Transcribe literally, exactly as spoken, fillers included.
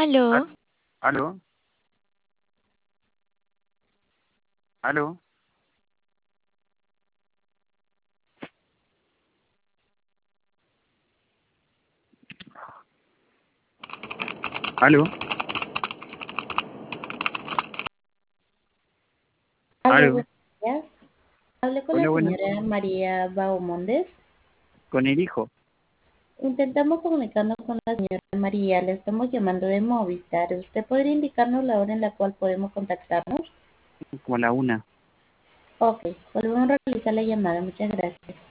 Aló, Al- ¿Aló? ¿Aló? ¿Aló? Aló, ¿Aló? buenos días. Hablé con la Hola, buenas. señora María Baumondes. Con el hijo. Intentamos comunicarnos con la señora María. Le estamos llamando de Movistar. ¿Usted podría indicarnos la hora en la cual podemos contactarnos? Como a la una. Ok, volvemos a realizar la llamada. Muchas gracias.